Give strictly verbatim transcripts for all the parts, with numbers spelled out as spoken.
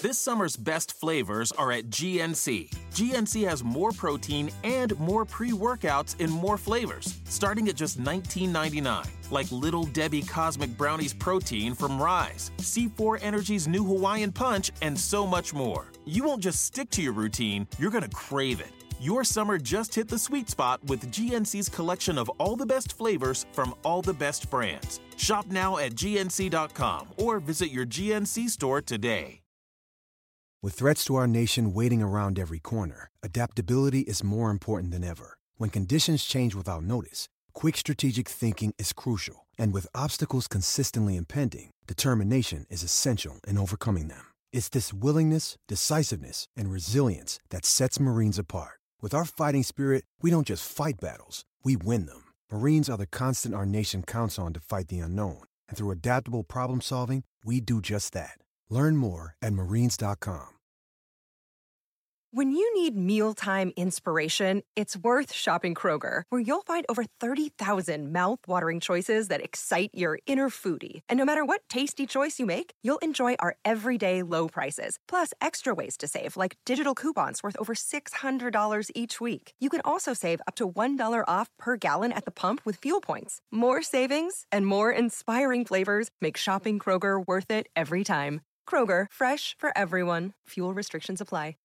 This summer's best flavors are at G N C. G N C has more protein and more pre-workouts in more flavors, starting at just nineteen ninety-nine. Like Little Debbie Cosmic Brownies Protein from Rise, C four Energy's new Hawaiian Punch, and so much more. You won't just stick to your routine, you're gonna crave it. Your summer just hit the sweet spot with G N C's collection of all the best flavors from all the best brands. Shop now at G N C dot com or visit your G N C store today. With threats to our nation waiting around every corner, adaptability is more important than ever. When conditions change without notice, quick strategic thinking is crucial. And with obstacles consistently impending, determination is essential in overcoming them. It's this willingness, decisiveness, and resilience that sets Marines apart. With our fighting spirit, we don't just fight battles, we win them. Marines are the constant our nation counts on to fight the unknown. And through adaptable problem solving, we do just that. Learn more at marines dot com. When you need mealtime inspiration, it's worth shopping Kroger, where you'll find over thirty thousand mouth-watering choices that excite your inner foodie. And no matter what tasty choice you make, you'll enjoy our everyday low prices, plus extra ways to save, like digital coupons worth over six hundred dollars each week. You can also save up to one dollar off per gallon at the pump with fuel points. More savings and more inspiring flavors make shopping Kroger worth it every time. Kroger, fresh for everyone. Fuel restrictions apply.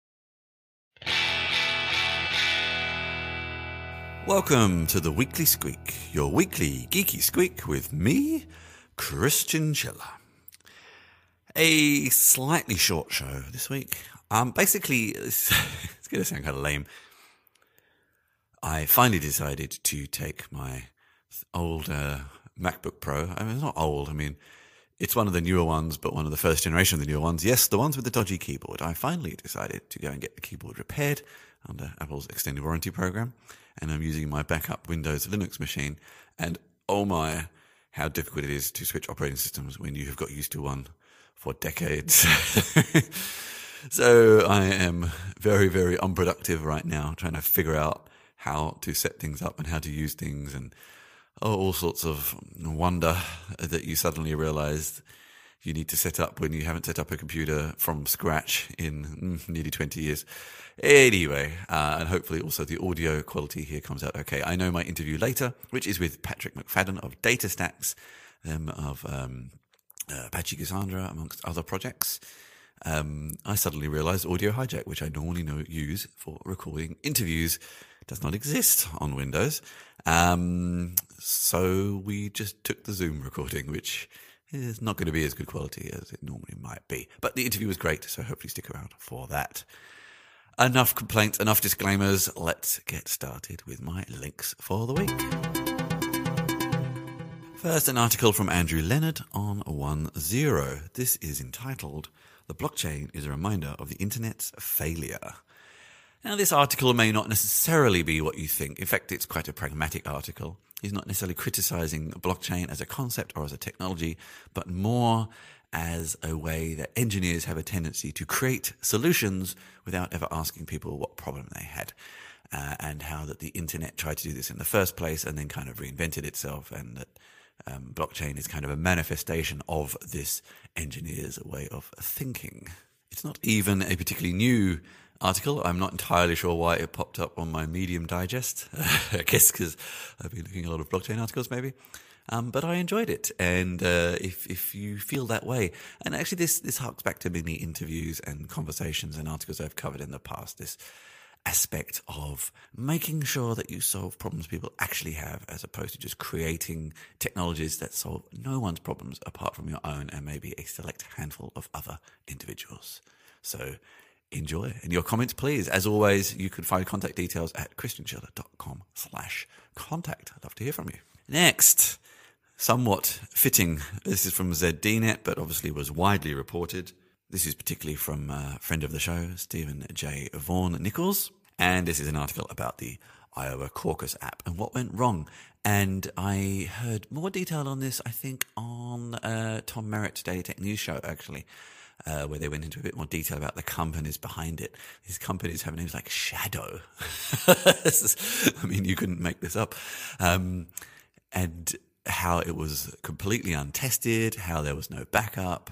Welcome to the Weekly Squeak, your weekly geeky squeak with me, Christian Schiller. A slightly short show this week. Um, basically, it's, it's going to sound kind of lame. I finally decided to take my old uh, MacBook Pro. I mean, it's not old. I mean, it's one of the newer ones, but one of the first generation of the newer ones. Yes, the ones with the dodgy keyboard. I finally decided to go and get the keyboard repaired under Apple's extended warranty program. And I'm using my backup Windows Linux machine. And oh my, how difficult it is to switch operating systems when you have got used to one for decades. So I am very, very unproductive right now, trying to figure out how to set things up and how to use things, and oh, all sorts of wonder that you suddenly realize you need to set up when you haven't set up a computer from scratch in nearly twenty years. Anyway, uh, and hopefully also the audio quality here comes out okay. I know my interview later, which is with Patrick McFadden of DataStax, um, of um, uh, Apache Cassandra, amongst other projects. Um, I suddenly realized Audio Hijack, which I normally know, use for recording interviews, does not exist on Windows. Um, so we just took the Zoom recording, which is not going to be as good quality as it normally might be. But the interview was great, so hopefully stick around for that. Enough complaints, enough disclaimers. Let's get started with my links for the week. First, an article from Andrew Leonard on one zero. This is entitled, "The Blockchain is a Reminder of the Internet's Failure." Now, this article may not necessarily be what you think. In fact, it's quite a pragmatic article. He's not necessarily criticizing blockchain as a concept or as a technology, but more as a way that engineers have a tendency to create solutions without ever asking people what problem they had, uh, and how that the internet tried to do this in the first place and then kind of reinvented itself, and that um, blockchain is kind of a manifestation of this engineer's way of thinking. It's not even a particularly new article. I'm not entirely sure why it popped up on my Medium digest. I guess because I've been looking at a lot of blockchain articles maybe. Um, but I enjoyed it. And uh, if if you feel that way, and actually this, this harks back to many interviews and conversations and articles I've covered in the past, this aspect of making sure that you solve problems people actually have, as opposed to just creating technologies that solve no one's problems apart from your own and maybe a select handful of other individuals. So enjoy. And your comments, please. As always, you can find contact details at christianschiller.com slash contact. I'd love to hear from you. Next, somewhat fitting. This is from Z D net, but obviously was widely reported. This is particularly from a friend of the show, Stephen J. Vaughan Nichols. And this is an article about the Iowa Caucus app and what went wrong. And I heard more detail on this, I think, on uh, Tom Merritt's Daily Tech News show, actually. Uh, where they went into a bit more detail about the companies behind it. These companies have names like Shadow. is, I mean, you couldn't make this up. Um, and how it was completely untested, how there was no backup,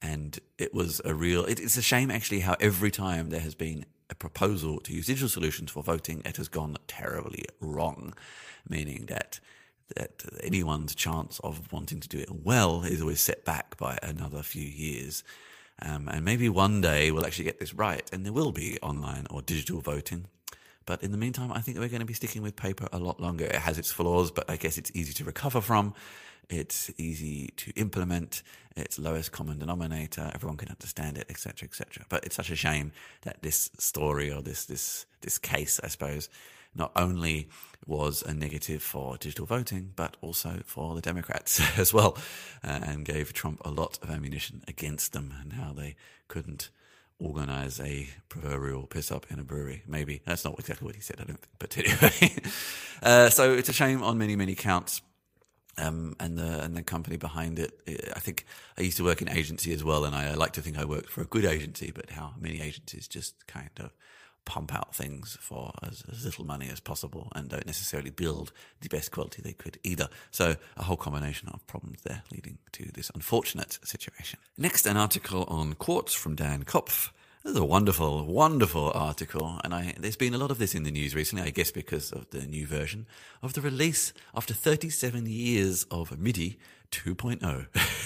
And it was a real, it, it's a shame actually how every time there has been a proposal to use digital solutions for voting, it has gone terribly wrong, meaning that that anyone's chance of wanting to do it well is always set back by another few years. Um, and maybe one day we'll actually get this right and there will be online or digital voting. But in the meantime, I think we're going to be sticking with paper a lot longer. It has its flaws, but I guess it's easy to recover from. It's easy to implement. It's lowest common denominator. Everyone can understand it, et cetera, et cetera. But it's such a shame that this story or this this this case, I suppose, not only was a negative for digital voting, but also for the Democrats as well, uh, and gave Trump a lot of ammunition against them and how they couldn't organize a proverbial piss up in a brewery. Maybe that's not exactly what he said, I don't think, but anyway. uh, so it's a shame on many, many counts. Um, and the and the company behind it, I think I used to work in agency as well, and I like to think I worked for a good agency, but how many agencies just kind of pump out things for as, as little money as possible and don't necessarily build the best quality they could either. So a whole combination of problems there leading to this unfortunate situation. Next, an article on Quartz from Dan Kopf. This is a wonderful, wonderful article, and I, there's been a lot of this in the news recently, I guess because of the new version of the release after thirty-seven years of MIDI two point oh.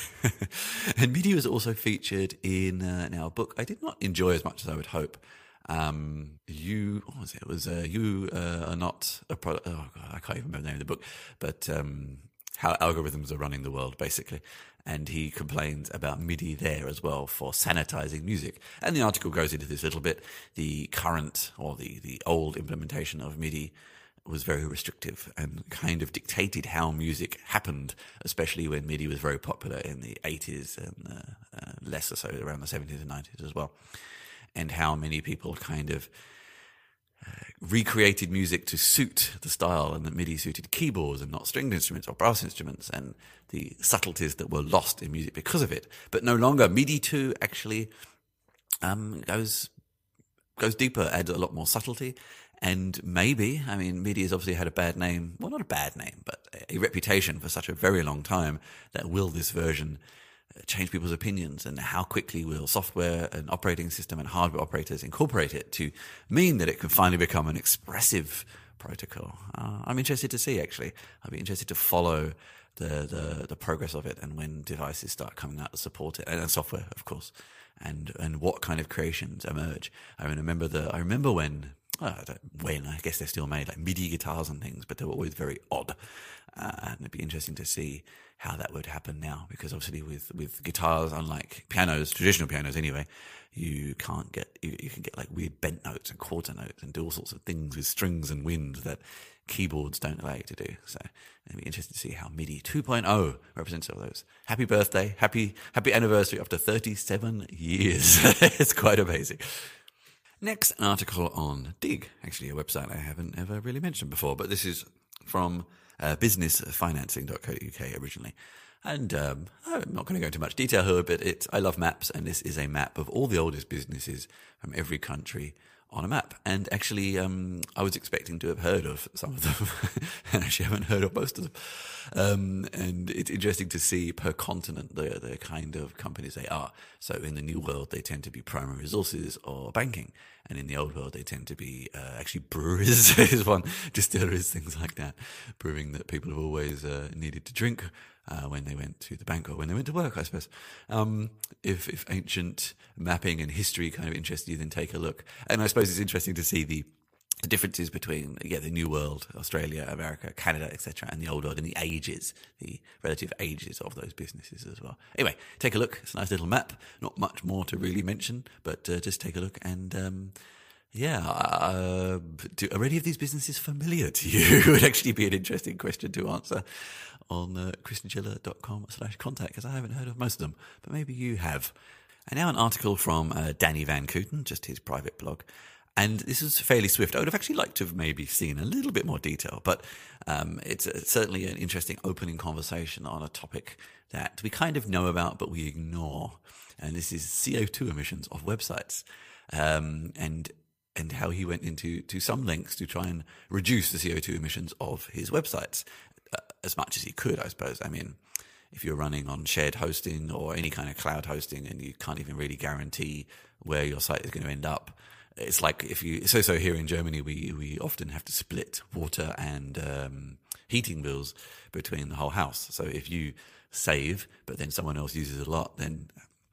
And MIDI was also featured in, uh, in our book I did not enjoy as much as I would hope. Um, you, what was it? It was, uh, you uh, are not a product, oh God, I can't even remember the name of the book, but um, how algorithms are running the world, basically. And he complains about MIDI there as well for sanitizing music. And the article goes into this a little bit. The current or the, the old implementation of MIDI was very restrictive and kind of dictated how music happened, especially when MIDI was very popular in the eighties and uh, uh, less or so around the seventies and nineties as well. And how many people kind of uh, recreated music to suit the style, and that MIDI suited keyboards and not stringed instruments or brass instruments, and the subtleties that were lost in music because of it. But no longer. MIDI two actually um, goes goes deeper, adds a lot more subtlety, and maybe, I mean, MIDI has obviously had a bad name, well, not a bad name, but a reputation for such a very long time, that will this version change people's opinions, and how quickly will software and operating system and hardware operators incorporate it to mean that it can finally become an expressive protocol. Uh, I'm interested to see, actually. I'd be interested to follow the, the, the progress of it and when devices start coming out to support it, and, and software, of course, and, and what kind of creations emerge. I remember the, I remember when, oh, I don't, when, I guess they're still made like MIDI guitars and things, but they were always very odd. Uh, and it'd be interesting to see how that would happen now, because obviously with, with guitars, unlike pianos, traditional pianos anyway, you can't get, you, you can get like weird bent notes and quarter notes and do all sorts of things with strings and wind that keyboards don't allow you to do. So it'd be interesting to see how MIDI two point oh represents all those. Happy birthday, happy, happy anniversary after thirty-seven years. It's quite amazing. Next, an article on Dig, actually a website I haven't ever really mentioned before, but this is from uh, business financing dot co dot U K originally. And um, I'm not going to go into much detail here, but it's, I love maps, and this is a map of all the oldest businesses from every country on a map. And actually, um, I was expecting to have heard of some of them, and actually haven't heard of most of them. Um, and it's interesting to see per continent the, the kind of companies they are. So in the new world, they tend to be primary resources or banking. And in the old world, they tend to be uh, actually breweries is one, distilleries, things like that, brewing that people have always uh, needed to drink uh, when they went to the bank or when they went to work, I suppose. Um, if, if ancient mapping and history kind of interested you, then take a look. And I suppose it's interesting to see the the differences between, yeah, the New World, Australia, America, Canada, et cetera, and the Old World, and the ages, the relative ages of those businesses as well. Anyway, take a look. It's a nice little map. Not much more to really mention, but uh, just take a look. And um, yeah, uh, do, are any of these businesses familiar to you? It would actually be an interesting question to answer on uh, christianchiller dot com slash contact, because I haven't heard of most of them, but maybe you have. And now an article from uh, Danny Van Kooten, just his private blog. And this is fairly swift. I would have actually liked to have maybe seen a little bit more detail, but um, it's, it's certainly an interesting opening conversation on a topic that we kind of know about, but we ignore. And this is C O two emissions of websites, um, and and how he went into to some lengths to try and reduce the C O two emissions of his websites uh, as much as he could, I suppose. I mean, if you're running on shared hosting or any kind of cloud hosting and you can't even really guarantee where your site is going to end up. It's like if you, so, so here in Germany, we, we often have to split water and um, heating bills between the whole house. So if you save, but then someone else uses a lot, then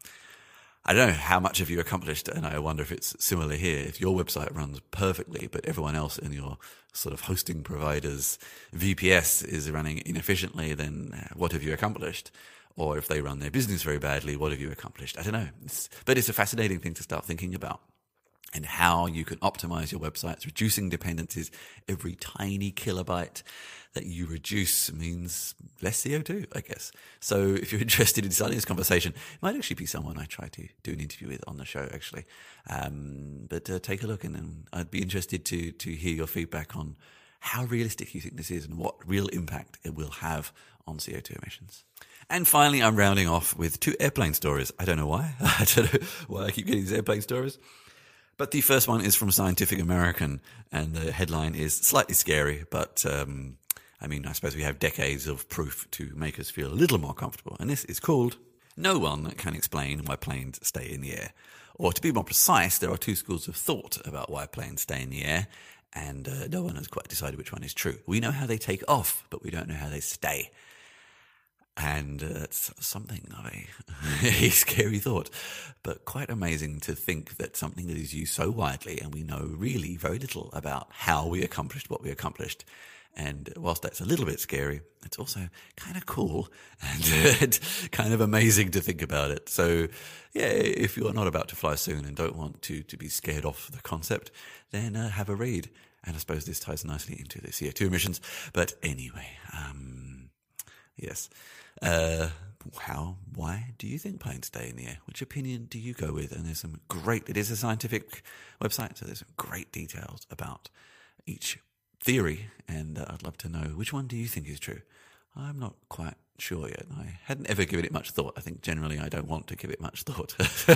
I don't know how much have you accomplished, and I wonder if it's similar here. If your website runs perfectly, but everyone else in your sort of hosting provider's V P S is running inefficiently, then what have you accomplished? Or if they run their business very badly, what have you accomplished? I don't know. It's, but it's a fascinating thing to start thinking about, and how you can optimize your websites, reducing dependencies. Every tiny kilobyte that you reduce means less C O two, I guess. So if you're interested in starting this conversation, it might actually be someone I try to do an interview with on the show, actually. Um, but uh, take a look, and, and I'd be interested to to hear your feedback on how realistic you think this is and what real impact it will have on C O two emissions. And finally, I'm rounding off with two airplane stories. I don't know why. I don't know why I keep getting these airplane stories. But the first one is from Scientific American, and the headline is slightly scary, but um, I mean, I suppose we have decades of proof to make us feel a little more comfortable. And this is called, "No one can explain why planes stay in the air." Or to be more precise, there are two schools of thought about why planes stay in the air, and uh, no one has quite decided which one is true. We know how they take off, but we don't know how they stay. And uh, it's something of a, a scary thought, but quite amazing to think that something that is used so widely, and we know really very little about how we accomplished what we accomplished. And whilst that's a little bit scary, it's also kind of cool and kind of amazing to think about it. So yeah, if you're not about to fly soon and don't want to, to be scared off the concept, then uh, have a read. And I suppose this ties nicely into the C O two emissions. But anyway, um, yes. Uh, how, why do you think planes stay in the air? Which opinion do you go with? And there's some great, it is a scientific website, so there's some great details about each theory, and uh, I'd love to know, which one do you think is true? I'm not quite sure yet. I hadn't ever given it much thought. I think generally I don't want to give it much thought.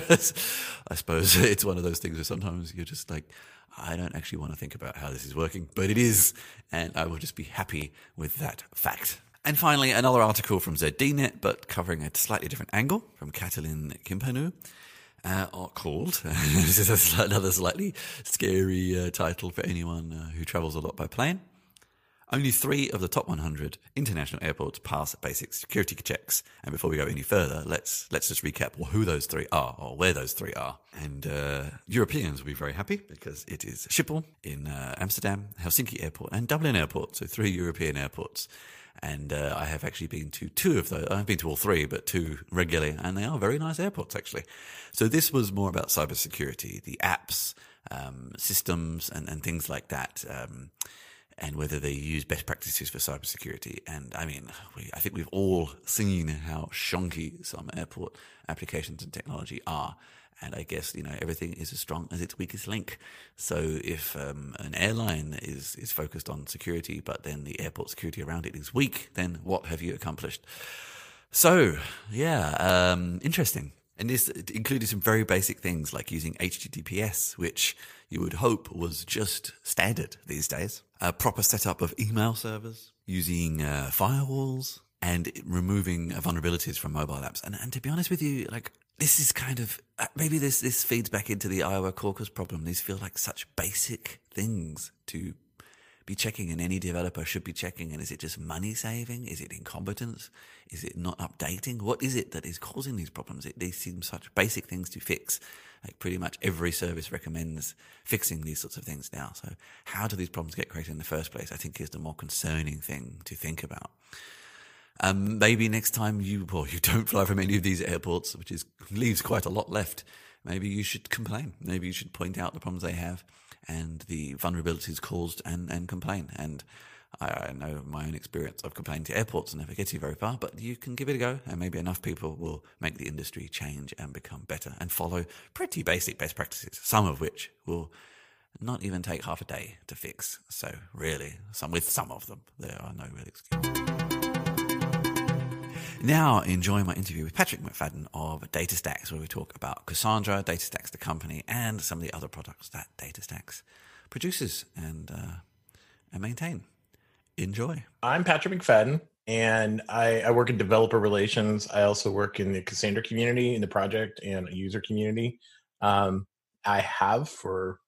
I suppose it's one of those things where sometimes you're just like, I don't actually want to think about how this is working, but it is, and I will just be happy with that fact. And finally, another article from Z D Net, but covering a slightly different angle, from Katalin Kimpanu, uh, called, this is another slightly scary uh, title for anyone uh, who travels a lot by plane. Only three of the top one hundred international airports pass basic security checks. And before we go any further, let's let's just recap who those three are, or where those three are. And uh, Europeans will be very happy, because it is Schiphol in uh, Amsterdam, Helsinki Airport, and Dublin Airport. So three European airports. And uh, I have actually been to two of those. I've been to all three, but two regularly, and they are very nice airports, actually. So this was more about cybersecurity, the apps, um, systems, and, and things like that, um, and whether they use best practices for cybersecurity. And I mean, we, I think we've all seen how shonky some airport applications and technology are. And I guess, you know, everything is as strong as its weakest link. So if um, an airline is, is focused on security, but then the airport security around it is weak, then what have you accomplished? So, yeah, um, interesting. And this included some very basic things like using H T T P S, which you would hope was just standard these days. A proper setup of email servers, using uh, firewalls, and removing vulnerabilities from mobile apps. And, and to be honest with you, like, this is kind of, maybe this, this feeds back into the Iowa caucus problem. These feel like such basic things to be checking, and any developer should be checking. And is it just money saving? Is it incompetence? Is it not updating? What is it that is causing these problems? It, these seem such basic things to fix. Like pretty much every service recommends fixing these sorts of things now. So how do these problems get created in the first place? I think is the more concerning thing to think about. Um, maybe next time you, well, you don't fly from any of these airports, which is leaves quite a lot left. Maybe you should complain. Maybe you should point out the problems they have and the vulnerabilities caused, and, and complain. And I, I know my own experience of complaining to airports never gets you very far, but you can give it a go, and maybe enough people will make the industry change and become better and follow pretty basic best practices, some of which will not even take half a day to fix. So really, some with some of them, there are no real excuses. Now enjoy my interview with Patrick McFadden of DataStax, where we talk about Cassandra, DataStax the company, and some of the other products that DataStax produces and uh, and maintain. Enjoy. I'm Patrick McFadden. and I, I work in developer relations. I also work in the Cassandra community, in the project and user community. Um, I have for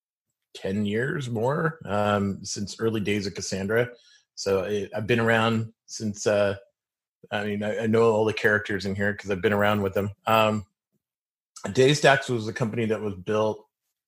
ten years more, um, since early days of Cassandra. So I, I've been around since, uh, I mean, I, I know all the characters in here because I've been around with them. Um, DataStax was a company that was built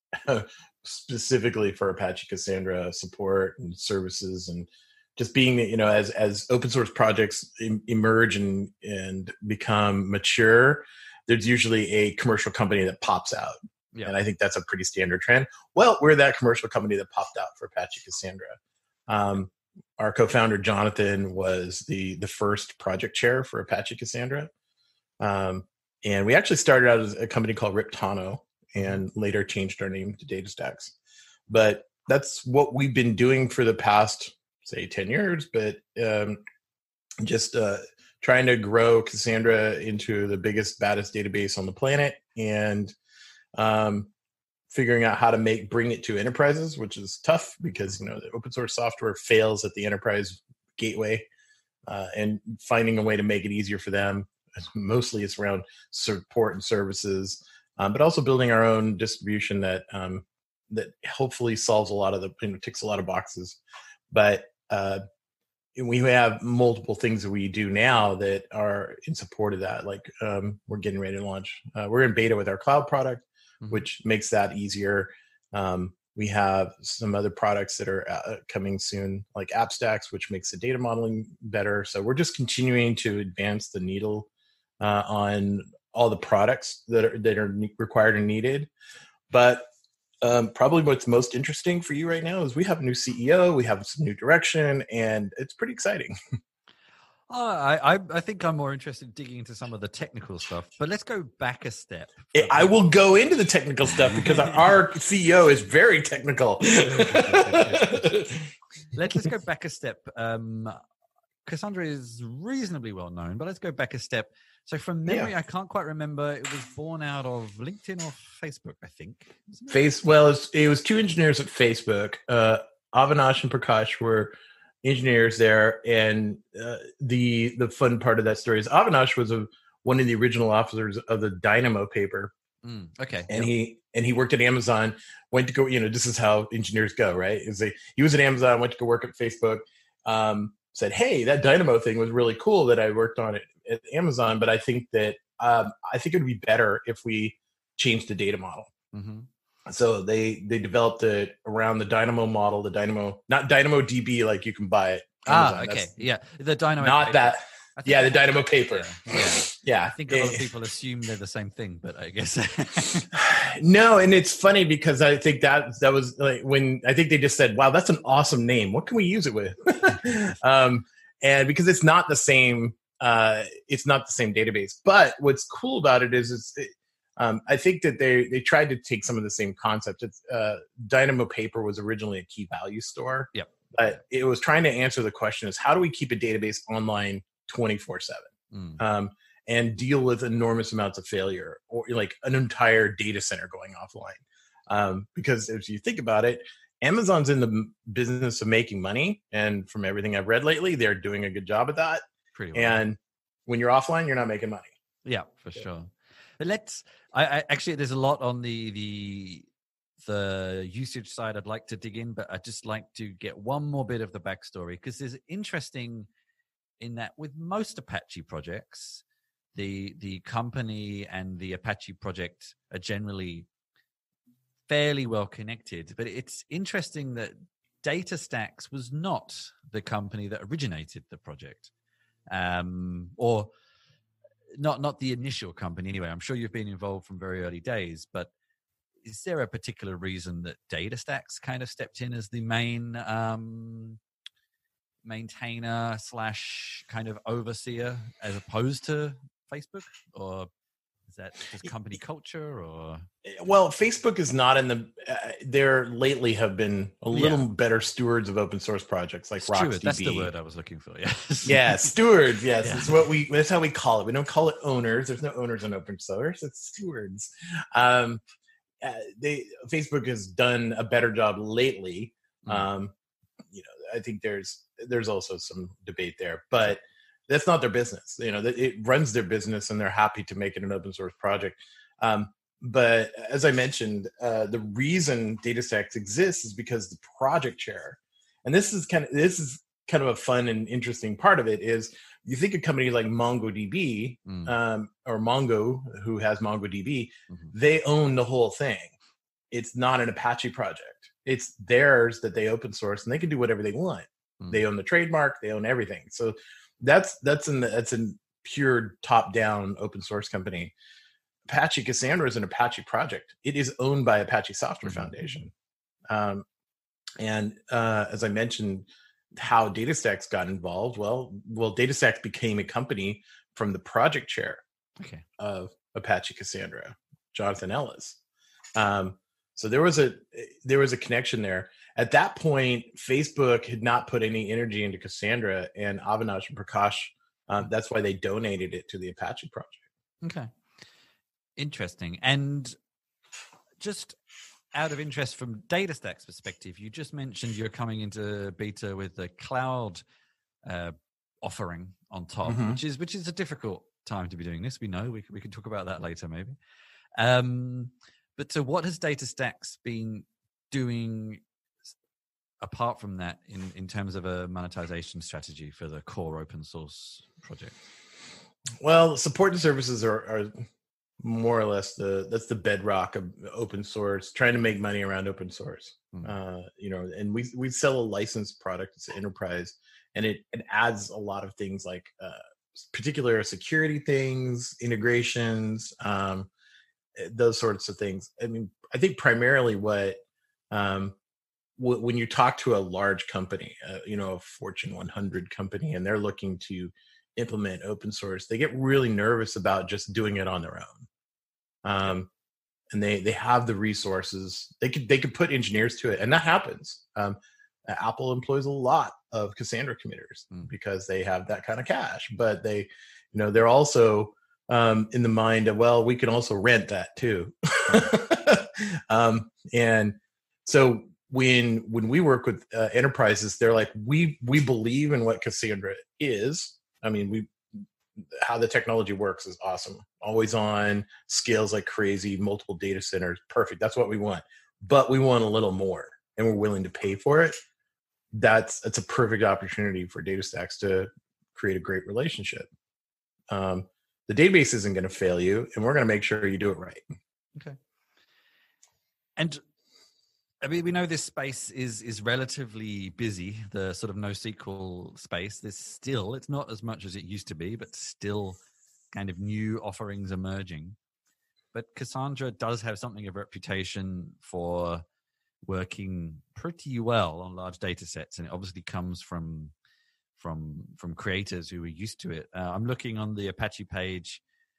specifically for Apache Cassandra support and services, and just being, you know, as as open source projects em- emerge and and become mature, there's usually a commercial company that pops out. Yeah. And I think that's a pretty standard trend. Well, we're that commercial company that popped out for Apache Cassandra. Um, our co-founder, Jonathan, was the the first project chair for Apache Cassandra. Um, and we actually started out as a company called Riptano and later changed our name to DataStax. But that's what we've been doing for the past, say, ten years, but um, just uh, trying to grow Cassandra into the biggest, baddest database on the planet, and um, figuring out how to make bring it to enterprises, which is tough because, you know, the open source software fails at the enterprise gateway, uh, and finding a way to make it easier for them. Mostly it's around support and services, um, but also building our own distribution that um, that hopefully solves a lot of the, you know, ticks a lot of boxes. But uh, we have multiple things that we do now that are in support of that. Like um, we're getting ready to launch. Uh, we're in beta with our cloud product, mm-hmm. which makes that easier. Um, we have some other products that are uh, coming soon, like AppStax, which makes the data modeling better. So we're just continuing to advance the needle uh, on all the products that are that are required and needed. But um, probably what's most interesting for you right now is we have a new C E O, we have some new direction, and it's pretty exciting. Oh, I, I think I'm more interested in digging into some of the technical stuff, but let's go back a step. I will go into the technical stuff because our C E O is very technical. let's, let's go back a step. Um, Cassandra is reasonably well known, but let's go back a step. So from memory, yeah. I can't quite remember. It was born out of LinkedIn or Facebook, I think. Face. Well, it was, it was two engineers at Facebook. Uh, Avinash and Prakash were engineers there, and uh, the the fun part of that story is Avinash was a, one of the original authors of the Dynamo paper. Mm, okay, and yep. he and he worked at Amazon. Went to go. You know, this is how engineers go, right? Is they he was at Amazon, went to go work at Facebook. Um, said, "Hey, that Dynamo thing was really cool that I worked on it at Amazon, but I think that um, I think it would be better if we changed the data model." Mm-hmm. So they they developed it around the Dynamo model, the Dynamo, not Dynamo D B like you can buy it. Amazon. Ah, okay, That's yeah, the Dynamo. Not paper. that. Yeah, the Dynamo paper. Yeah, yeah. yeah. I think a lot of people assume they're the same thing, but I guess no. And it's funny because I think that that was like when I think they just said, "Wow, that's an awesome name. What can we use it with?" um, and because it's not the same, uh, it's not the same database. But what's cool about it is, it's. It, Um, I think that they they tried to take some of the same concepts. It's, uh, Dynamo Paper was originally a key value store. Yep. But it was trying to answer the question is how do we keep a database online twenty-four seven mm. um, and deal with enormous amounts of failure or like an entire data center going offline? Um, because if you think about it, Amazon's in the business of making money. And from everything I've read lately, they're doing a good job at that. Pretty well. And when you're offline, you're not making money. Yeah, for yeah. sure. But let's. I, I actually there's a lot on the the the usage side I'd like to dig in, but I'd just like to get one more bit of the backstory because there's interesting in that with most Apache projects, the the company and the Apache project are generally fairly well connected. But it's interesting that DataStax was not the company that originated the project, um, or not not the initial company anyway. I'm sure you've been involved from very early days, but is there a particular reason that DataStax kind of stepped in as the main um, maintainer slash kind of overseer as opposed to Facebook? Or is that just company culture? Or well, Facebook is not in the. Uh, there lately have been a little yeah. better stewards of open source projects like Steward, RocksDB. That's the word I was looking for. Yes. Yeah, stewards. Yes, yeah. It's what we. That's how we call it. We don't call it owners. There's no owners in open source. It's stewards. Um, uh, they Facebook has done a better job lately. Mm. Um, you know, I think there's there's also some debate there, but that's not their business. You know, it runs their business, and they're happy to make it an open source project. Um, but as I mentioned, uh, the reason DataStax exists is because the project chair, and this is kind of this is kind of a fun and interesting part of it, is you think a company like MongoDB mm. um, or Mongo, who has MongoDB, mm-hmm. they own the whole thing. It's not an Apache project. It's theirs that they open source, and they can do whatever they want. Mm. They own the trademark. They own everything. So that's that's in the, that's a pure top-down open source company. Apache Cassandra is an Apache project. It is owned by Apache Software mm-hmm. Foundation. Um, and uh, as I mentioned, how DataStax got involved. Well, well, DataStax became a company from the project chair okay. of Apache Cassandra, Jonathan Ellis. Um, so there was a there was a connection there. At that point, Facebook had not put any energy into Cassandra, and Avinash and Prakash. Um, that's why they donated it to the Apache project. Okay, interesting. And just out of interest from DataStax perspective, you just mentioned you're coming into beta with the cloud uh, offering on top, mm-hmm. which is which is a difficult time to be doing this. We know we we can talk about that later, maybe. Um, but so, what has DataStax been doing apart from that in in terms of a monetization strategy for the core open source project? Well, support and services are. are more or less the that's the bedrock of open source, trying to make money around open source. Mm. Uh, you know, and we we sell a licensed product, it's an enterprise, and it, it adds a lot of things like uh, particular security things, integrations, um, those sorts of things. I mean, I think primarily what um, w- when you talk to a large company, uh, you know, a Fortune one hundred company, and they're looking to implement open source, they get really nervous about just doing it on their own. Um, and they they have the resources. They could they could put engineers to it, and that happens. Um, Apple employs a lot of Cassandra committers mm. because they have that kind of cash. But they, you know, they're also um, in the mind of, well, we can also rent that too. um, and so when when we work with uh, enterprises, they're like, we we believe in what Cassandra is. I mean, we how the technology works is awesome. Always on, scales like crazy, multiple data centers, perfect. That's what we want. But we want a little more, and we're willing to pay for it. That's that's a perfect opportunity for DataStax to create a great relationship. Um, the database isn't going to fail you, and we're going to make sure you do it right. Okay. And I mean, we know this space is is relatively busy, the sort of NoSQL space. There's still, it's not as much as it used to be, but still kind of new offerings emerging. But Cassandra does have something of a reputation for working pretty well on large data sets, and it obviously comes from from from creators who are used to it. Uh, I'm looking on the Apache page,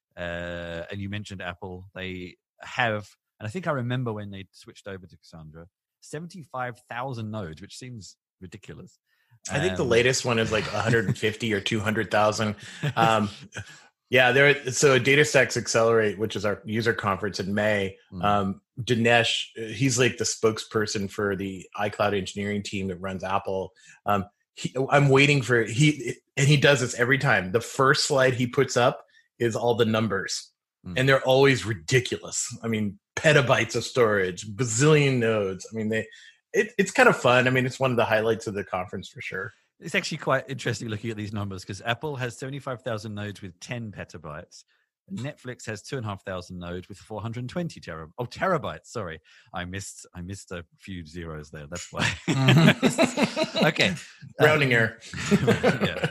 uh, and you mentioned Apple. They have, and I think I remember when they switched over to Cassandra, seventy-five thousand nodes, which seems ridiculous. I think um, the latest one is like one hundred fifty or two hundred thousand. Um, yeah, there. So DataStax Accelerate, which is our user conference in May, mm. um, Dinesh, he's like the spokesperson for the iCloud engineering team that runs Apple. Um, he, I'm waiting for he, and he does this every time. The first slide he puts up is all the numbers. And they're always ridiculous. I mean, petabytes of storage, bazillion nodes. I mean, they it, it's kind of fun. I mean, it's one of the highlights of the conference for sure. It's actually quite interesting looking at these numbers because Apple has seventy-five thousand nodes with ten petabytes. Netflix has two and a half thousand nodes with four hundred twenty terabytes. Oh, terabytes. Sorry, I missed. I missed a few zeros there. That's why. Mm-hmm. Okay, rounding um, error. Yeah.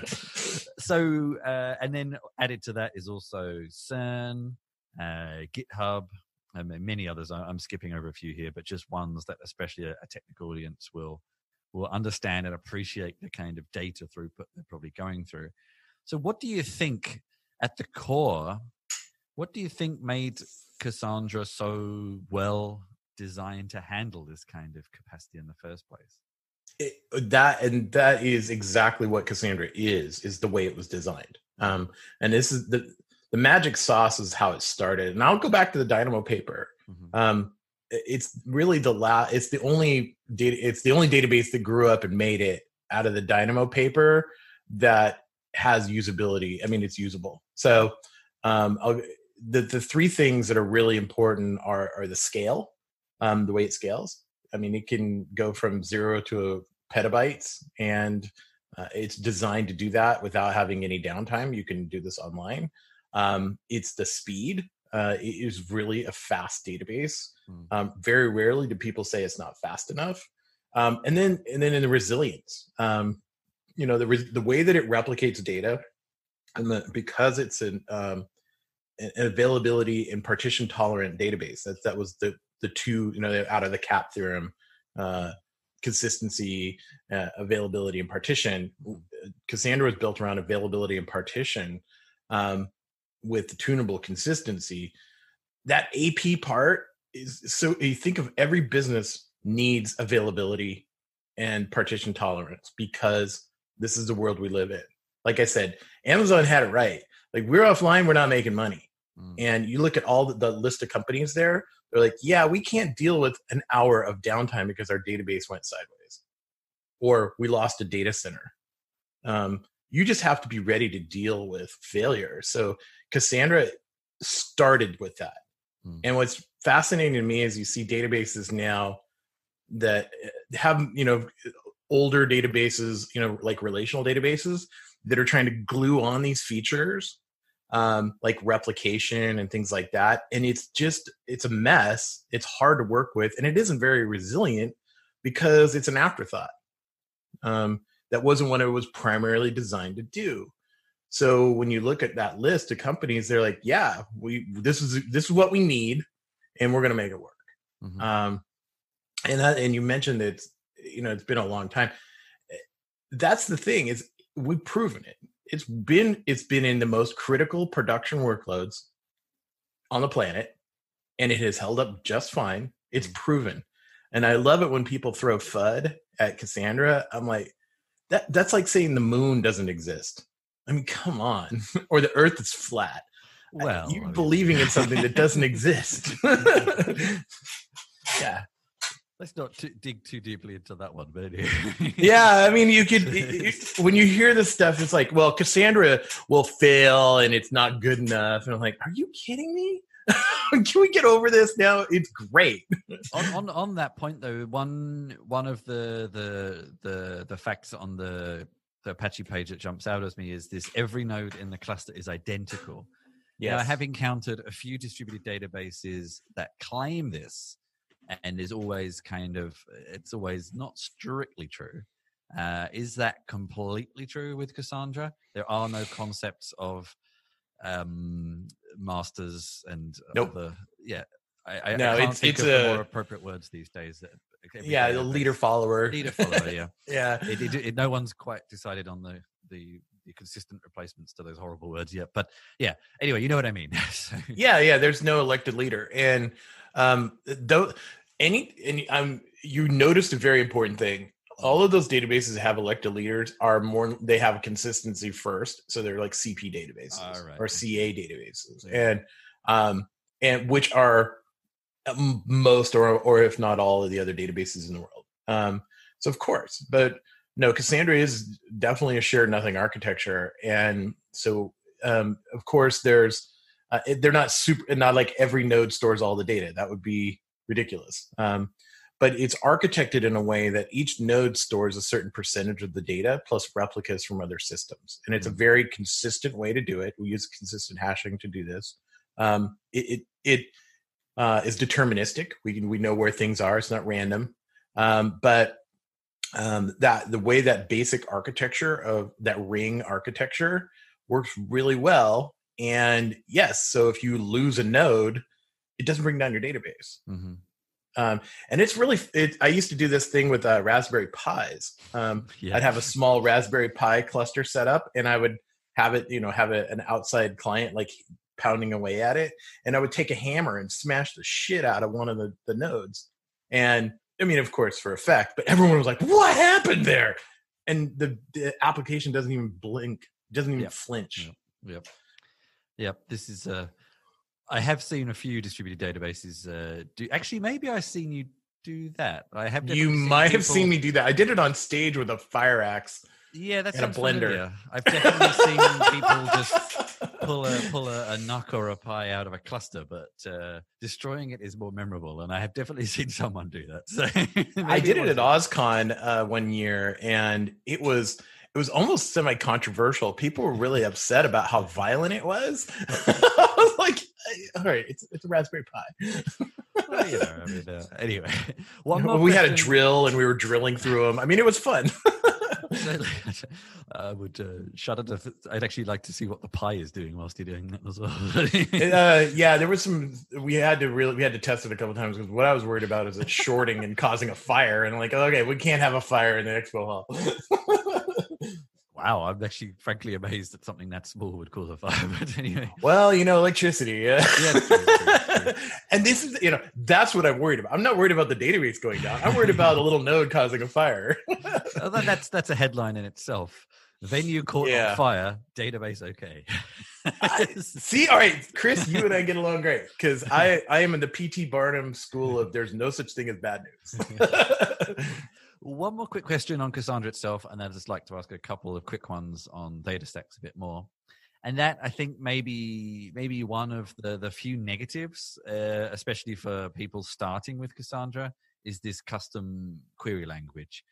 So, uh, and then added to that is also CERN, uh, GitHub, and many others. I'm skipping over a few here, but just ones that especially a, a technical audience will will understand and appreciate the kind of data throughput they're probably going through. So, what do you think at the core? What do you think made Cassandra so well designed to handle this kind of capacity in the first place? It, that and that is exactly what Cassandra is, is the way it was designed. Um, and this is the the magic sauce is how it started. And I'll go back to the Dynamo paper. Mm-hmm. Um, it's really the la- it's the only data, it's the only database that grew up and made it out of the Dynamo paper that has usability. I mean, it's usable. So um, I'll, the the three things that are really important are are the scale, um, the way it scales. I mean, it can go from zero to petabytes, and uh, it's designed to do that without having any downtime. You can do this online. Um, it's the speed. Uh, it is really a fast database. Mm. Um, very rarely do people say it's not fast enough. Um, and then, and then in the resilience, um, you know, the re- the way that it replicates data, and the because it's an, um, an availability and partition tolerant database. That that was the the two, you know, out of the CAP theorem, uh, consistency, uh, availability, and partition. Cassandra was built around availability and partition. Um, with tunable consistency. That A P part is, so you think of every business needs availability and partition tolerance because this is the world we live in. Like I said, Amazon had it right. Like, we're offline, we're not making money. Mm. And you look at all the, the list of companies there, they're like, yeah, we can't deal with an hour of downtime because our database went sideways, or we lost a data center. Um, you just have to be ready to deal with failure. So Cassandra started with that. Hmm. And what's fascinating to me is you see databases now that have, you know, older databases, you know, like relational databases that are trying to glue on these features, um, like replication and things like that. And it's just, it's a mess. It's hard to work with, and it isn't very resilient because it's an afterthought. Um, that wasn't what it was primarily designed to do. So when you look at that list of companies, they're like, yeah, we this is this is what we need, and we're going to make it work. Mm-hmm. Um, and that, and you mentioned that it's, you know, it's been a long time. That's the thing, is we've proven it. It's been it's been in the most critical production workloads on the planet, and it has held up just fine. It's mm-hmm. proven, and I love it when people throw F U D at Cassandra. I'm like, that that's like saying the moon doesn't exist. I mean, come on. Or the earth is flat. Well, you're I mean, believing in something that doesn't exist. Yeah. Let's not t- dig too deeply into that one, but yeah, I mean, you could, it, when you hear this stuff, it's like, well, Cassandra will fail and it's not good enough. And I'm like, are you kidding me? Can we get over this now? It's great. on, on on that point though, one one of the the the the facts on the the Apache page that jumps out at me is this: every node in the cluster is identical. Yes. Now, I have encountered a few distributed databases that claim this, and is always kind of, it's always not strictly true. Uh, is that completely true with Cassandra? There are no concepts of um, masters and nope. other, yeah. I, I, no, I can't it's, think it's of a, the more appropriate words these days. Yeah, the leader follower. Leader follower, yeah. yeah. It, it, it, no one's quite decided on the, the the consistent replacements to those horrible words yet. But yeah, anyway, you know what I mean. So. Yeah, yeah, there's no elected leader. And um, though any, and um, you noticed a very important thing. All of those databases have elected leaders are more, they have a consistency first. So they're like C P databases right. or C A databases. And, um, and which are most or or if not all of the other databases in the world. Um, so of course, but no, Cassandra is definitely a shared nothing architecture, and so um, of course there's uh, they're not super, not like every node stores all the data. That would be ridiculous. Um, but it's architected in a way that each node stores a certain percentage of the data plus replicas from other systems, and it's mm-hmm. a very consistent way to do it. We use consistent hashing to do this. Um, it it, it Uh, is deterministic. We can, we know where things are. It's not random. Um, but um, that the way that basic architecture of that ring architecture works really well. And yes, so if you lose a node, it doesn't bring down your database. Mm-hmm. Um, and it's really, it, I used to do this thing with uh, Raspberry Pis. Um, yeah. I'd have a small Raspberry Pi cluster set up, and I would have it, you know, have a, an outside client like pounding away at it, and I would take a hammer and smash the shit out of one of the, the nodes. And I mean, of course, for effect, but everyone was like, what happened there? And the, the application doesn't even blink, doesn't even yep. flinch. Yep. Yep. Yep. This is, uh, I have seen a few distributed databases uh, do, actually, maybe I've seen you do that. I have. You might have seen me do that. I did it on stage with a fire axe. Yeah, that's and a blender. Familiar. I've definitely seen people just pull a pull a, a nuck or a pie out of a cluster, but uh, destroying it is more memorable. And I have definitely seen someone do that. So I did it, it at OzCon uh, one year, and it was it was almost semi-controversial. People were really upset about how violent it was. I was like, all right, it's it's a Raspberry Pi. Well, you know, I mean, uh, anyway, one more we question. had a drill, and we were drilling through them. I mean, it was fun. I would uh, shudder to. I'd actually like to see what the pie is doing whilst you're doing that as well. uh, yeah, there was some. We had to really. We had to test it a couple of times because what I was worried about is it shorting and causing a fire. And like, okay, we can't have a fire in the expo hall. Wow, I'm actually frankly amazed that something that small would cause a fire. But anyway, well, you know, electricity. Yeah, yeah. True, true, true. And this is, you know, that's what I'm worried about. I'm not worried about the database going down. I'm worried about a little node causing a fire. Well, that's that's a headline in itself. Venue caught yeah. on fire, database okay. I, see, all right, Chris, you and I get along great because I I am in the P T Barnum school of there's no such thing as bad news. One more quick question on Cassandra itself, and then I'd just like to ask a couple of quick ones on DataStax a bit more. And that, I think, maybe maybe one of the, the few negatives, uh, especially for people starting with Cassandra, is this custom query language.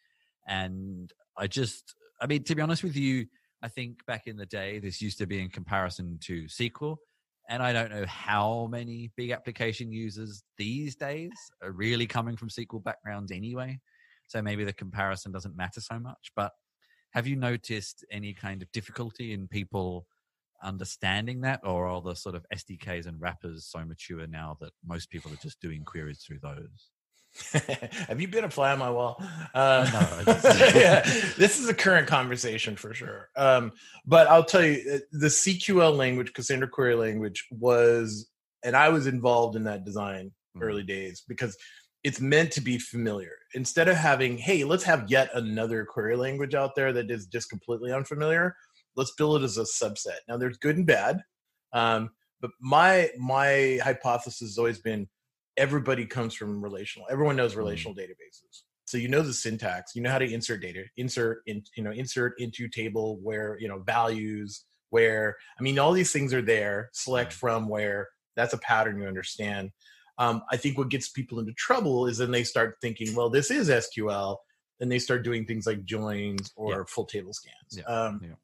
And I just, I mean, to be honest with you, I think back in the day, this used to be in comparison to S Q L. And I don't know how many big application users these days are really coming from S Q L backgrounds anyway. So maybe the comparison doesn't matter so much. But have you noticed any kind of difficulty in people understanding that, or are the sort of S D Ks and wrappers so mature now that most people are just doing queries through those? Have you been a fly on my wall? Uh, no, yeah, this is a current conversation for sure. Um, but I'll tell you, the C Q L language, Cassandra Query Language, was, and I was involved in that design mm. early days because it's meant to be familiar. Instead of having, hey, let's have yet another query language out there that is just completely unfamiliar, let's build it as a subset. Now, there's good and bad, um, but my my hypothesis has always been everybody comes from relational. Everyone knows relational mm. databases, so you know the syntax. You know how to insert data, insert in, you know, insert into table where, you know, values where. I mean, all these things are there. Select from where. That's a pattern you understand. Um, I think what gets people into trouble is then they start thinking, well, this is S Q L, and they start doing things like joins or yeah. full table scans. Yeah. Um, yeah.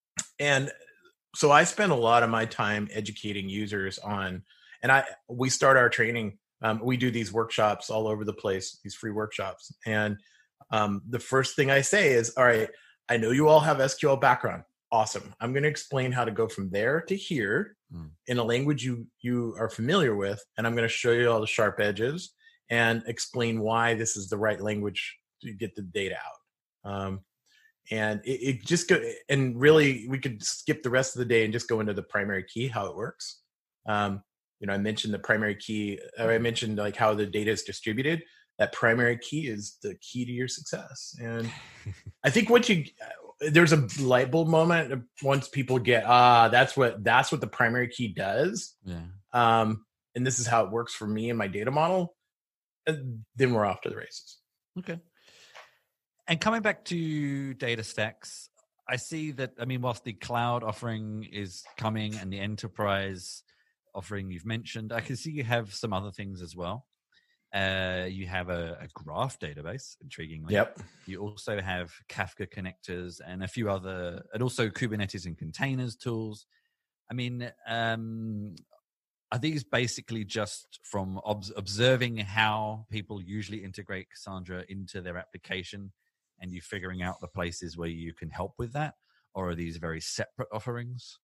And so I spend a lot of my time educating users on, and I we start our training. Um, we do these workshops all over the place, these free workshops. And um, the first thing I say is, all right, I know you all have S Q L background. Awesome. I'm going to explain how to go from there to here mm. in a language you you are familiar with. And I'm going to show you all the sharp edges and explain why this is the right language to get the data out. Um, and it, it just go, and really we could skip the rest of the day and just go into the primary key, how it works. Um, you know, I mentioned the primary key, or I mentioned like how the data is distributed. That primary key is the key to your success. And I think what you, there's a light bulb moment once people get, ah, that's what, that's what the primary key does. Yeah. Um, and this is how it works for me and my data model. And then we're off to the races. Okay. And coming back to DataStax, I see that, I mean, whilst the cloud offering is coming and the enterprise offering you've mentioned, I can see you have some other things as well. Uh, you have a, a graph database, intriguingly. Yep. You also have Kafka connectors and a few other, and also Kubernetes and containers tools. I mean, um, are these basically just from ob- observing how people usually integrate Cassandra into their application and you figuring out the places where you can help with that? Or are these very separate offerings?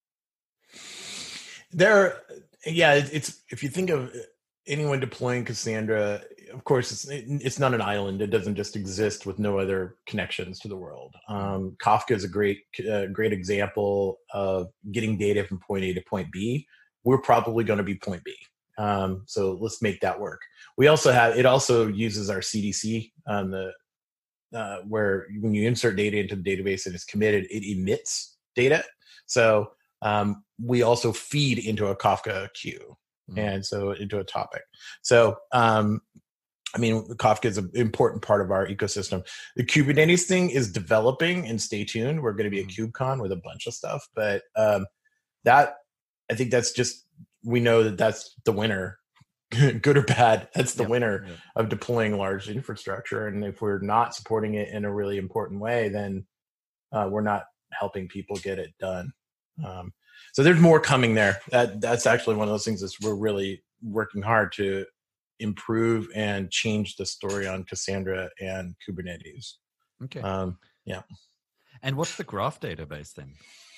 There, yeah, it's, if you think of anyone deploying Cassandra, of course, it's it's not an island. It doesn't just exist with no other connections to the world. Um, Kafka is a great uh, great example of getting data from point A to point B. We're probably going to be point B. Um, so let's make that work. We also have, it also uses our C D C on the, uh, where when you insert data into the database and it's committed, it emits data. So um, we also feed into a Kafka queue. And so into a topic. So um, I mean, Kafka is an important part of our ecosystem. The Kubernetes thing is developing, and stay tuned. We're going to be at KubeCon with a bunch of stuff, but um, that I think that's just, we know that that's the winner, good or bad. That's the yep. winner yep. of deploying large infrastructure. And if we're not supporting it in a really important way, then uh, we're not helping people get it done. Um, so there's more coming there. That that's actually one of those things that we're really working hard to improve and change the story on Cassandra and Kubernetes. Okay. Um, yeah. And what's the Graph database then?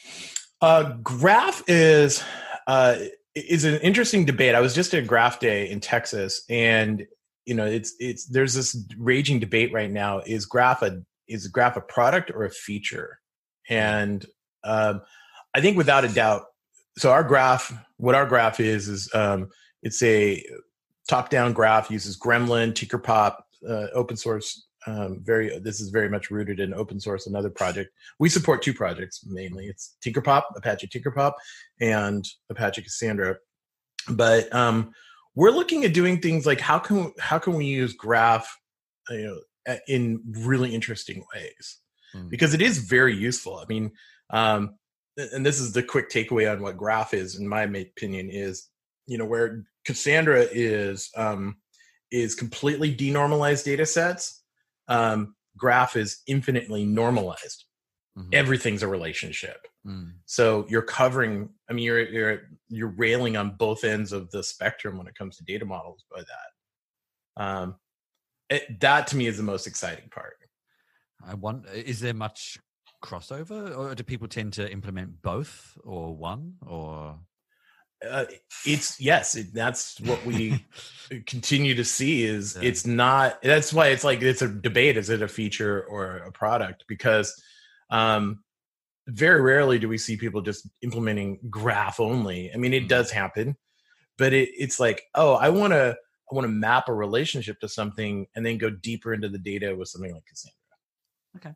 Uh, Graph is uh, is an interesting debate. I was just at Graph Day in Texas, and you know, it's it's there's this raging debate right now: is Graph a is Graph a product or a feature? And um, I think without a doubt, so our Graph, what our Graph is, is um, it's a top-down graph, uses Gremlin, Tinkerpop, uh, open source. Um, very. This is very much rooted in open source. Another project we support two projects mainly. It's Tinkerpop, Apache Tinkerpop, and Apache Cassandra. But um, we're looking at doing things like how can how can we use Graph, you know, in really interesting ways, mm. because it is very useful. I mean, um, and this is the quick takeaway on what Graph is, in my opinion, is you know where Cassandra is um, is completely denormalized data sets. Um, Graph is infinitely normalized. Mm-hmm. Everything's a relationship. Mm. So you're covering, I mean, you're, you're, you're railing on both ends of the spectrum when it comes to data models by that. Um, it, that to me is the most exciting part. I want, is there much crossover, or do people tend to implement both or one or? Uh, it's yes, it, that's what we continue to see is yeah. It's not, that's why it's like, it's a debate. Is it a feature or a product? Because um, very rarely do we see people just implementing Graph only. I mean, it mm-hmm. does happen, but it, it's like, oh, I want to, I want to map a relationship to something and then go deeper into the data with something like Cassandra. Okay.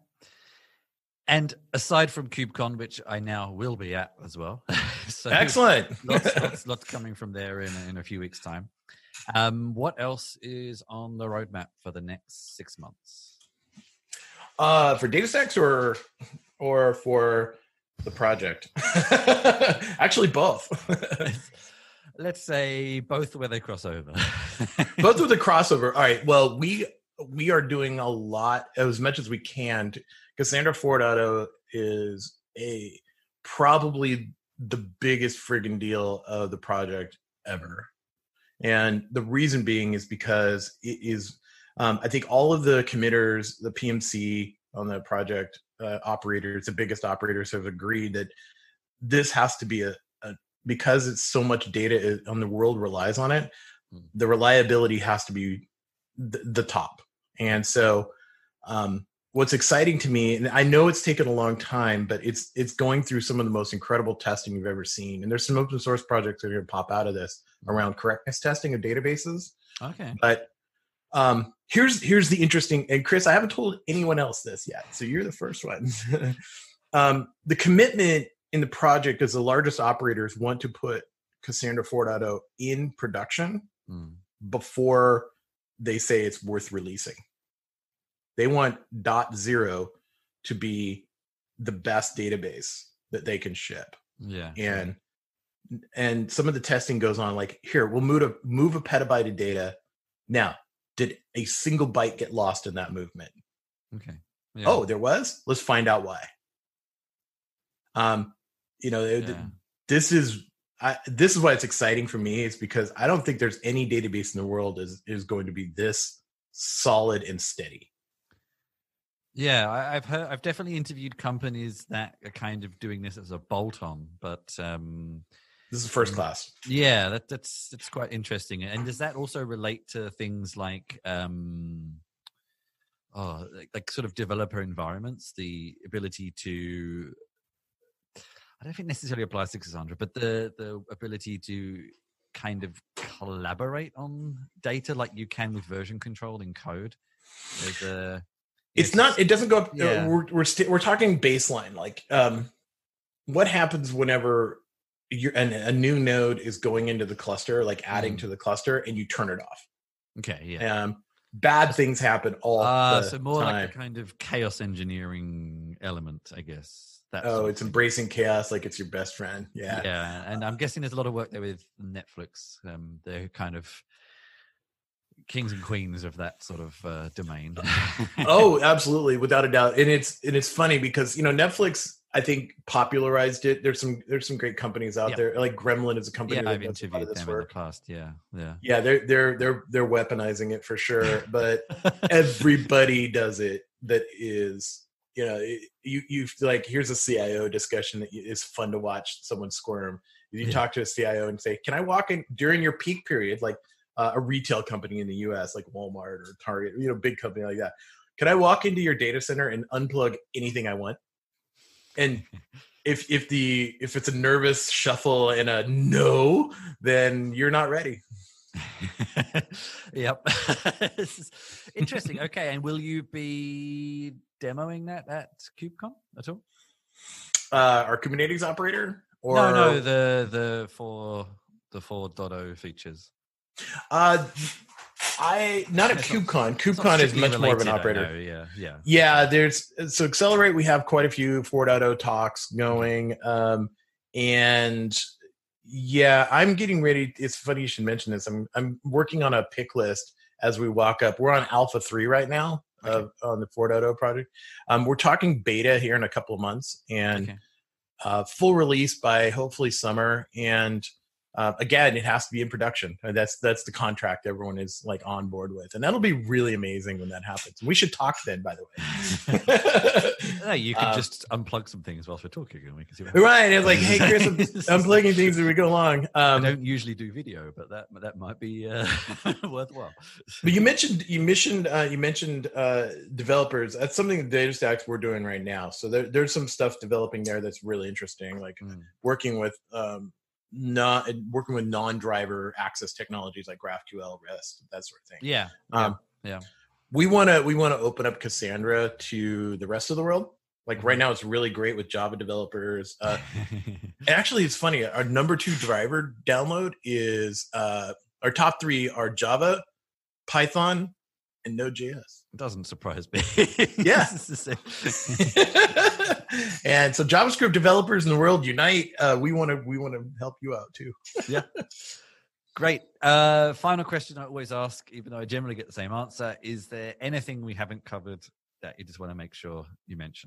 And aside from KubeCon, which I now will be at as well. So excellent. lots, lots, lots coming from there in, in a few weeks' time. Um, what else is on the roadmap for the next six months? Uh, for DataStax or or for the project? Actually, both. Let's say both where they cross over. Both with the crossover. All right. Well, we we are doing a lot, as much as we can. To, Cassandra four point oh is a probably the biggest friggin' deal of the project ever. And the reason being is because it is, um, I think all of the committers, the P M C on the project, uh, operators, the biggest operators have agreed that this has to be a, a because it's so much data on the world relies on it, the reliability has to be the, the top. And so, um, what's exciting to me, and I know it's taken a long time, but it's it's going through some of the most incredible testing you've ever seen. And there's some open source projects that are going to pop out of this around correctness testing of databases. Okay. But um, here's here's the interesting, and Chris, I haven't told anyone else this yet, so you're the first one. um, the commitment in the project is the largest operators want to put Cassandra four point oh in production mm. before they say it's worth releasing. They want dot zero to be the best database that they can ship. Yeah. And and some of the testing goes on like, here, we'll move a move a petabyte of data. Now, did a single byte get lost in that movement? Okay. Yeah. Oh, there was? Let's find out why. Um, you know, yeah. this is I, this is why it's exciting for me, is because I don't think there's any database in the world is is going to be this solid and steady. Yeah, I, I've heard. I've definitely interviewed companies that are kind of doing this as a bolt-on, but um, this is first class. Yeah, that, that's that's quite interesting. And does that also relate to things like, um, oh, like, like sort of developer environments, the ability to? I don't think necessarily applies to Cassandra, but the the ability to kind of collaborate on data like you can with version control in code. There's a It's It's not. It doesn't go up. Yeah. Uh, we're we're, st- we're talking baseline. Like, um, what happens whenever you're and a new node is going into the cluster, like adding Mm. to the cluster, and you turn it off? Okay, yeah. Um, bad things happen all uh, the so more time. like a kind of chaos engineering element, I guess. That oh, sort it's of thing. embracing chaos like it's your best friend. Yeah. Yeah, and I'm guessing there's a lot of work there with Netflix. Um, they're kind of kings and queens of that sort of uh, domain. Oh, absolutely, without a doubt. And it's and it's funny because, you know, Netflix, I think, popularized it. There's some there's some great companies out Yeah. there. Like Gremlin is a company Yeah, that I've does a lot of interviewed this them in the work. past. Yeah, yeah. Yeah, they're they're they're they're weaponizing it for sure. But everybody does it. That is, you know, it, you you like here's a C I O discussion that is fun to watch someone squirm. You Yeah. talk to a C I O and say, "Can I walk in during your peak period?" Like uh, a retail company in the U S, like Walmart or Target, you know, big company like that. Can I walk into your data center and unplug anything I want? And if if the if it's a nervous shuffle and a no, then you're not ready. Yep. This is interesting. Okay, and will you be demoing that at KubeCon at all? Uh, our Kubernetes operator, or no, no, the the four the four point oh features. uh, I not at It's not- KubeCon. It's not KubeCon is strictly much more of an related, I operator. know, Yeah, yeah. Yeah, there's so Accelerate. We have quite a few four point oh talks going, um, and yeah, I'm getting ready. It's funny you should mention this. I'm I'm working on a pick list as we walk up. We're on Alpha three right now Okay. uh, on the four point oh project. Um, we're talking beta here in a couple of months, and Okay. uh, full release by hopefully summer. And uh, again, it has to be in production. And that's that's the contract everyone is like on board with, and that'll be really amazing when that happens. We should talk then, by the way. No, you can Um, just unplug some things whilst we're talking, and we can see what Right, it's like, hey, Chris, I'm, I'm plugging things as we go along. I Um, don't usually do video, but that that might be uh, worthwhile. but you mentioned you mentioned uh, you mentioned uh, developers. That's something that DataStax we're doing right now. So there, there's some stuff developing there that's really interesting, like Mm. working with um, not working with non-driver access technologies like GraphQL, REST, that sort of thing. Yeah, Um, yeah. we want to we want to open up Cassandra to the rest of the world. Like right now, it's really great with Java developers. Uh, actually, it's funny. Our number two driver download is uh, our top three are Java, Python, and Node.js. Doesn't surprise me. Yeah. This is the same. And so, JavaScript developers in the world unite. Uh, we want to we want to help you out too. Yeah. Great. Uh, final question I always ask, even though I generally get the same answer: is there anything we haven't covered that you just want to make sure you mention?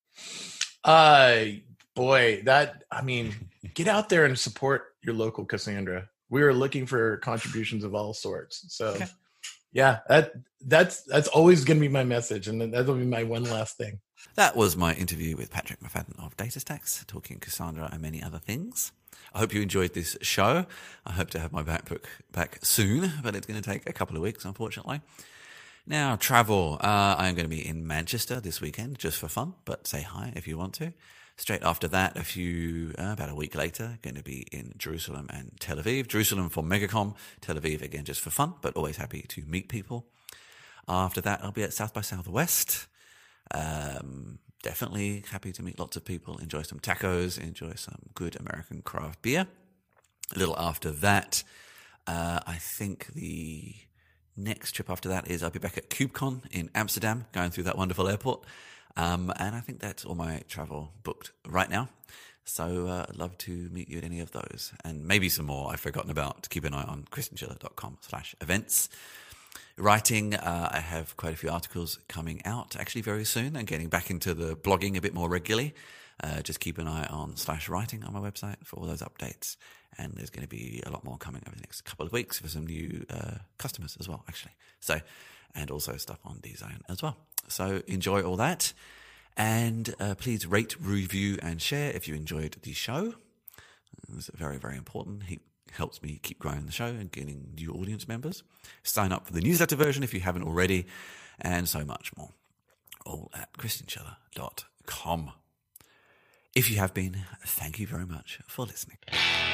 Uh, boy, that I mean, get out there and support your local Cassandra. We are looking for contributions of all sorts. So, Okay. yeah, that that's that's always going to be my message, and that'll be my one last thing. That was my interview with Patrick McFadden of DataStax, talking Cassandra and many other things. I hope you enjoyed this show. I hope to have my MacBook back soon, but it's going to take a couple of weeks, unfortunately. Now, travel. Uh, I am going to be in Manchester this weekend, just for fun, but say hi if you want to. Straight after that, a few, uh, about a week later, going to be in Jerusalem and Tel Aviv. Jerusalem for MegaCom, Tel Aviv again just for fun, but always happy to meet people. After that, I'll be at South by Southwest. Um, definitely happy to meet lots of people, enjoy some tacos, enjoy some good American craft beer. A little after that, uh, I think the next trip after that is I'll be back at KubeCon in Amsterdam, going through that wonderful airport. Um, and I think that's all my travel booked right now. So uh, I'd love to meet you at any of those. And maybe some more I've forgotten about. Keep an eye on christianschiller.com slash events. Writing, uh, I have quite a few articles coming out actually very soon and getting back into the blogging a bit more regularly. Uh, just keep an eye on slash writing on my website for all those updates. And there's going to be a lot more coming over the next couple of weeks for some new uh, customers as well, actually. So, and also stuff on design as well. So enjoy all that. And uh, please rate, review, and share if you enjoyed the show. It's very, very important. He helps me keep growing the show and getting new audience members. Sign up for the newsletter version if you haven't already, and so much more. All at christianschiller dot com. If you have been, thank you very much for listening.